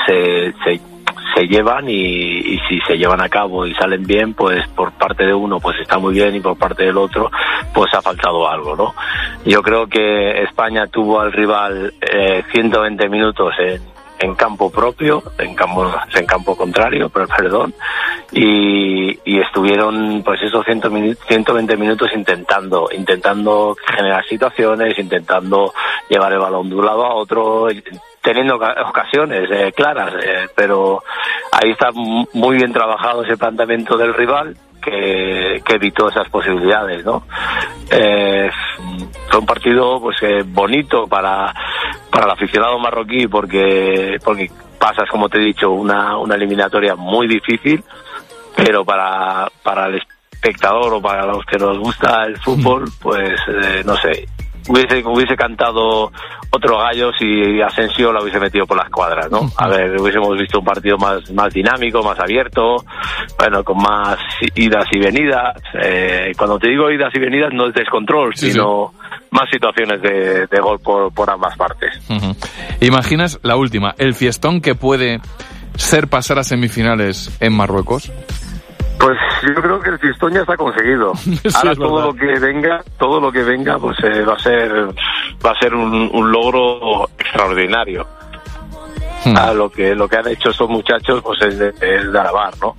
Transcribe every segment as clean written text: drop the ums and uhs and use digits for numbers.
se llevan y si se llevan a cabo y salen bien, pues por parte de uno pues está muy bien y por parte del otro pues ha faltado algo, ¿no? Yo creo que España tuvo al rival 120 minutos en campo propio, en campo contrario, perdón, y estuvieron pues esos 120 minutos intentando generar situaciones, intentando llevar el balón de un lado a otro, teniendo ocasiones claras, pero ahí está muy bien trabajado ese planteamiento del rival que evitó esas posibilidades, ¿no? Fue un partido pues bonito para el aficionado marroquí porque pasas, como te he dicho, una eliminatoria muy difícil, pero para el espectador o para los que nos gusta el fútbol, pues no sé, hubiese cantado otro gallo si Asensio lo hubiese metido por las cuadras, ¿no? A ver, hubiésemos visto un partido más dinámico, más abierto, bueno, con más idas y venidas. Cuando te digo idas y venidas no es descontrol, sino más situaciones de gol por ambas partes. ¿Imaginas la última, el fiestón que puede ser pasar a semifinales en Marruecos? Pues yo creo que el fiestón ya está conseguido. Ahora todo lo que venga, pues va a ser un logro extraordinario. Lo que han hecho estos muchachos, pues es de alabar, ¿no?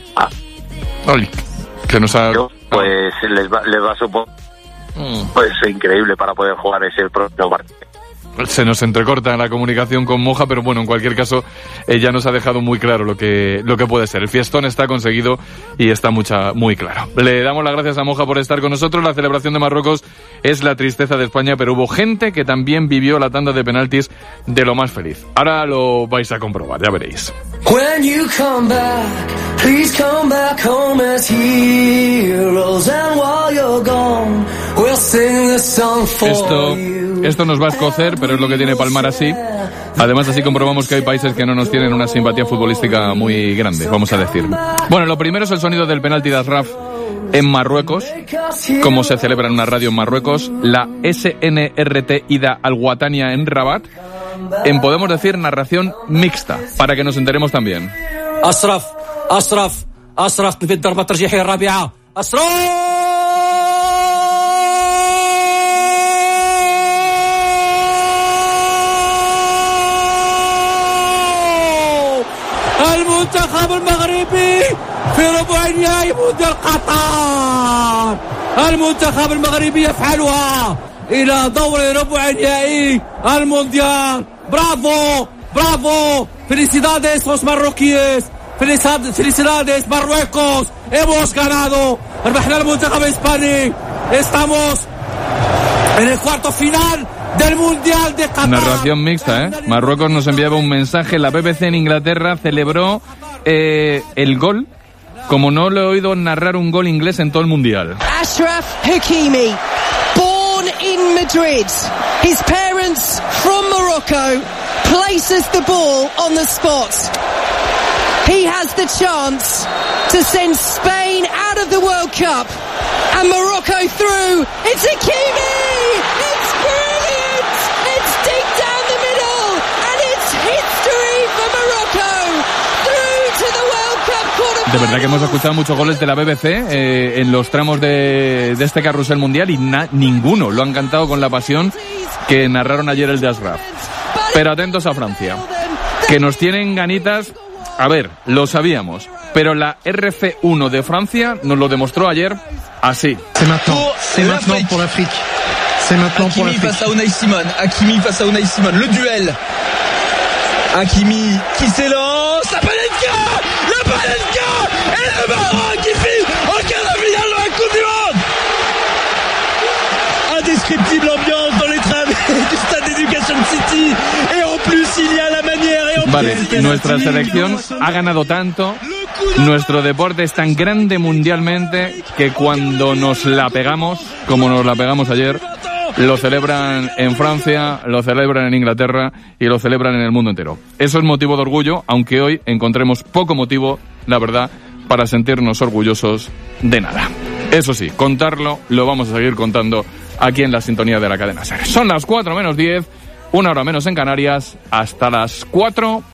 Que nos ha... Pues les va a suponer pues increíble para poder jugar ese próximo partido. Se nos entrecorta la comunicación con Moja, pero bueno, en cualquier caso ya nos ha dejado muy claro lo que puede ser. El fiestón está conseguido y está muy claro. Le damos las gracias a Moja por estar con nosotros. La celebración de Marruecos es la tristeza de España, pero hubo gente que también vivió la tanda de penaltis de lo más feliz. Ahora lo vais a comprobar, ya veréis. When you come back, please come back home as heroes, and while you're gone, we'll sing this song for you. Esto nos va a escocer, pero es lo que tiene palmar así. Además, así comprobamos que hay países que no nos tienen una simpatía futbolística muy grande, vamos a decir. Bueno, lo primero es el sonido del penalti de Ashraf en Marruecos, como se celebra en una radio en Marruecos, la SNRT Ida Al-Watania en Rabat, en, podemos decir, narración mixta, para que nos enteremos también. Ashraf, في الضربة الترجيحية الرابعة. أشرف المنتخب المغربي في ربع النهائي مونديال قطر. المنتخب المغربي يفعلها إلى دور ربع النهائي المونديال. برافو felicidades los marroquíes, felicidades Marruecos, hemos ganado, ربحنا المنتخب الإسباني, estamos en el cuarto final del Mundial de Qatar. Narración mixta, ¿eh? Marruecos nos enviaba un mensaje. La BBC en Inglaterra celebró el gol como no lo he oído narrar un gol inglés en todo el Mundial. Achraf Hakimi, born in Madrid, his parents from Morocco, places the ball on the spot. He has the chance to send Spain out of the World Cup and Morocco through. It's Hakimi! It's brilliant! It's deep down the middle and it's history for Morocco through to the World Cup quarterfinals. De verdad que hemos escuchado muchos goles de la BBC en los tramos de este carrusel mundial y ninguno lo han cantado con la pasión que narraron ayer el de Ashraf. Pero atentos a Francia, que nos tienen ganitas. A ver, lo sabíamos, pero la RF1 de Francia nos lo demostró ayer así. C'est maintenant pour l'Afrique. C'est maintenant pour l'Afrique. Hakimi face à Unai Simon. Le duel. Hakimi qui s'élance. La Panenka et le Maroc qui file en quart de finale de la Coupe du Monde. Indescriptible ambiance dans les travées du stade d'Education City. Et en plus, il y a la manière. Vale, nuestra selección ha ganado tanto, nuestro deporte es tan grande mundialmente que cuando nos la pegamos, como nos la pegamos ayer, lo celebran en Francia, lo celebran en Inglaterra y lo celebran en el mundo entero. Eso es motivo de orgullo, aunque hoy encontremos poco motivo, la verdad, para sentirnos orgullosos de nada. Eso sí, contarlo lo vamos a seguir contando aquí en la sintonía de la cadena SER. Son las 4 menos 10, 1 hora menos en Canarias, hasta las 4